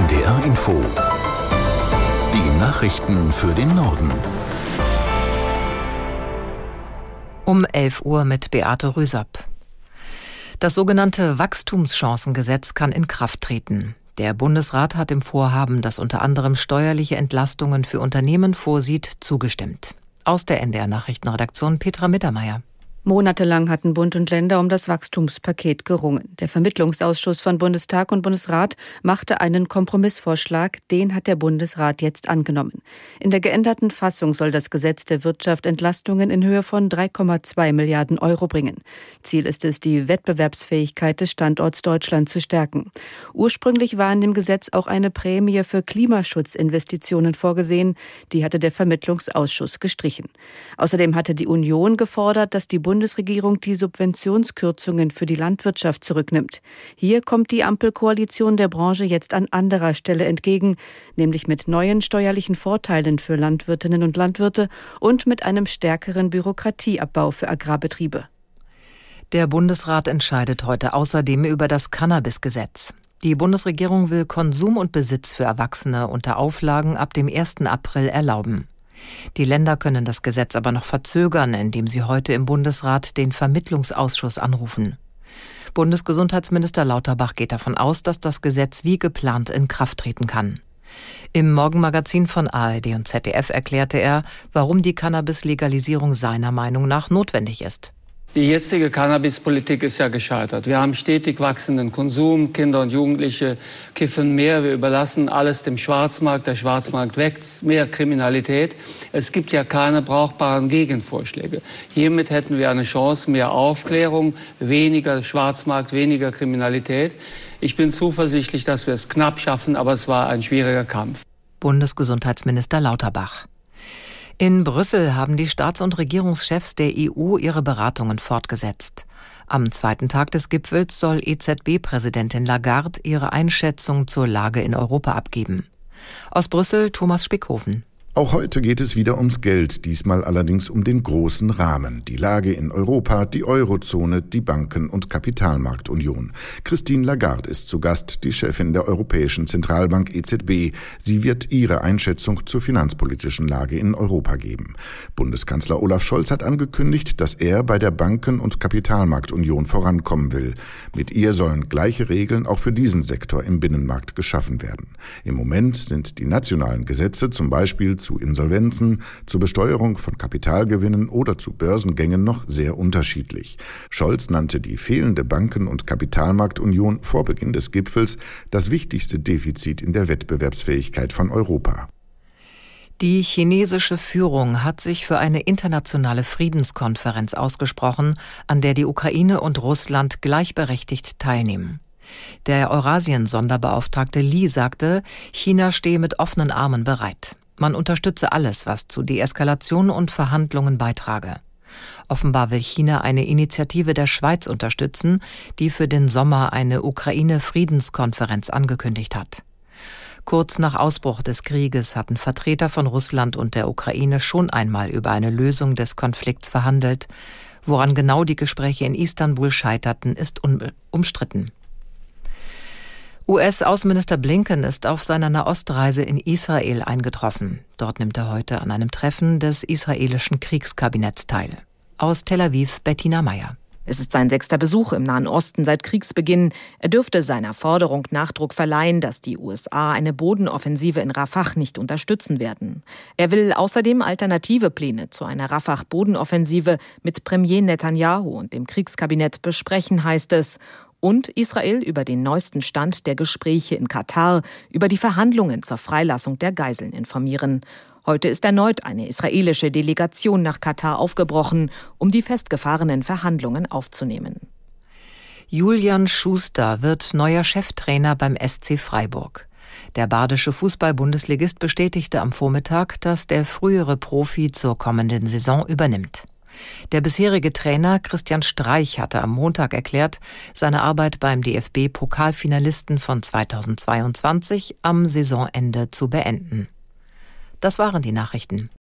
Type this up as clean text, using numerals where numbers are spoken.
NDR Info. Die Nachrichten für den Norden. Um 11 Uhr mit Beate Rüsapp. Das sogenannte Wachstumschancengesetz kann in Kraft treten. Der Bundesrat hat dem Vorhaben, das unter anderem steuerliche Entlastungen für Unternehmen vorsieht, zugestimmt. Aus der NDR Nachrichtenredaktion Petra Mittermeier. Monatelang hatten Bund und Länder um das Wachstumspaket gerungen. Der Vermittlungsausschuss von Bundestag und Bundesrat machte einen Kompromissvorschlag, den hat der Bundesrat jetzt angenommen. In der geänderten Fassung soll das Gesetz der Wirtschaft Entlastungen in Höhe von 3,2 Milliarden Euro bringen. Ziel ist es, die Wettbewerbsfähigkeit des Standorts Deutschland zu stärken. Ursprünglich war in dem Gesetz auch eine Prämie für Klimaschutzinvestitionen vorgesehen. Die hatte der Vermittlungsausschuss gestrichen. Außerdem hatte die Union gefordert, dass die Bundesregierung die Subventionskürzungen für die Landwirtschaft zurücknimmt. Hier kommt die Ampelkoalition der Branche jetzt an anderer Stelle entgegen, nämlich mit neuen steuerlichen Vorteilen für Landwirtinnen und Landwirte und mit einem stärkeren Bürokratieabbau für Agrarbetriebe. Der Bundesrat entscheidet heute außerdem über das Cannabis-Gesetz. Die Bundesregierung will Konsum und Besitz für Erwachsene unter Auflagen ab dem 1. April erlauben. Die Länder können das Gesetz aber noch verzögern, indem sie heute im Bundesrat den Vermittlungsausschuss anrufen. Bundesgesundheitsminister Lauterbach geht davon aus, dass das Gesetz wie geplant in Kraft treten kann. Im Morgenmagazin von ARD und ZDF erklärte er, warum die Cannabis-Legalisierung seiner Meinung nach notwendig ist. Die jetzige Cannabispolitik ist ja gescheitert. Wir haben stetig wachsenden Konsum, Kinder und Jugendliche kiffen mehr, wir überlassen alles dem Schwarzmarkt, der Schwarzmarkt wächst, mehr Kriminalität. Es gibt ja keine brauchbaren Gegenvorschläge. Hiermit hätten wir eine Chance, mehr Aufklärung, weniger Schwarzmarkt, weniger Kriminalität. Ich bin zuversichtlich, dass wir es knapp schaffen, aber es war ein schwieriger Kampf. Bundesgesundheitsminister Lauterbach. In Brüssel haben die Staats- und Regierungschefs der EU ihre Beratungen fortgesetzt. Am zweiten Tag des Gipfels soll EZB-Präsidentin Lagarde ihre Einschätzung zur Lage in Europa abgeben. Aus Brüssel Thomas Spickhofen. Auch heute geht es wieder ums Geld, diesmal allerdings um den großen Rahmen. Die Lage in Europa, die Eurozone, die Banken- und Kapitalmarktunion. Christine Lagarde ist zu Gast, die Chefin der Europäischen Zentralbank EZB. Sie wird ihre Einschätzung zur finanzpolitischen Lage in Europa geben. Bundeskanzler Olaf Scholz hat angekündigt, dass er bei der Banken- und Kapitalmarktunion vorankommen will. Mit ihr sollen gleiche Regeln auch für diesen Sektor im Binnenmarkt geschaffen werden. Im Moment sind die nationalen Gesetze zum Beispiel zu Insolvenzen, zur Besteuerung von Kapitalgewinnen oder zu Börsengängen noch sehr unterschiedlich. Scholz nannte die fehlende Banken- und Kapitalmarktunion vor Beginn des Gipfels das wichtigste Defizit in der Wettbewerbsfähigkeit von Europa. Die chinesische Führung hat sich für eine internationale Friedenskonferenz ausgesprochen, an der die Ukraine und Russland gleichberechtigt teilnehmen. Der Eurasien-Sonderbeauftragte Li sagte, China stehe mit offenen Armen bereit. Man unterstütze alles, was zu Deeskalation und Verhandlungen beitrage. Offenbar will China eine Initiative der Schweiz unterstützen, die für den Sommer eine Ukraine-Friedenskonferenz angekündigt hat. Kurz nach Ausbruch des Krieges hatten Vertreter von Russland und der Ukraine schon einmal über eine Lösung des Konflikts verhandelt. Woran genau die Gespräche in Istanbul scheiterten, ist umstritten. US-Außenminister Blinken ist auf seiner Nahostreise in Israel eingetroffen. Dort nimmt er heute an einem Treffen des israelischen Kriegskabinetts teil. Aus Tel Aviv Bettina Meyer. Es ist sein 6. Besuch im Nahen Osten seit Kriegsbeginn. Er dürfte seiner Forderung Nachdruck verleihen, dass die USA eine Bodenoffensive in Rafah nicht unterstützen werden. Er will außerdem alternative Pläne zu einer Rafah-Bodenoffensive mit Premier Netanyahu und dem Kriegskabinett besprechen, heißt es. Und Israel über den neuesten Stand der Gespräche in Katar über die Verhandlungen zur Freilassung der Geiseln informieren. Heute ist erneut eine israelische Delegation nach Katar aufgebrochen, um die festgefahrenen Verhandlungen aufzunehmen. Julian Schuster wird neuer Cheftrainer beim SC Freiburg. Der badische Fußball-Bundesligist bestätigte am Vormittag, dass der frühere Profi zur kommenden Saison übernimmt. Der bisherige Trainer Christian Streich hatte am Montag erklärt, seine Arbeit beim DFB-Pokalfinalisten von 2022 am Saisonende zu beenden. Das waren die Nachrichten.